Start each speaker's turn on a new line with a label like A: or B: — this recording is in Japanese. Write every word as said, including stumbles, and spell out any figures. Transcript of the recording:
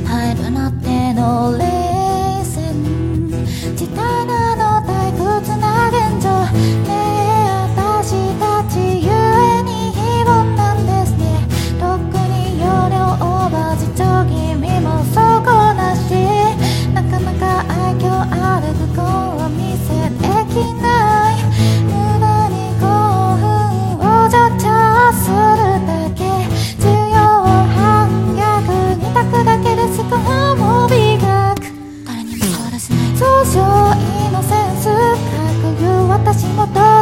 A: 入るなっての冷戦地帯なの退屈な現状ねえ私たちゆえに非凡なんですね特に容量オーバー自重気味も底なしなかなか愛嬌ある愚行は見せできない無駄に興奮を助長するだけ需要反逆二択だけですこの美学誰にも触らせない通常イノセンスかくいう私もどう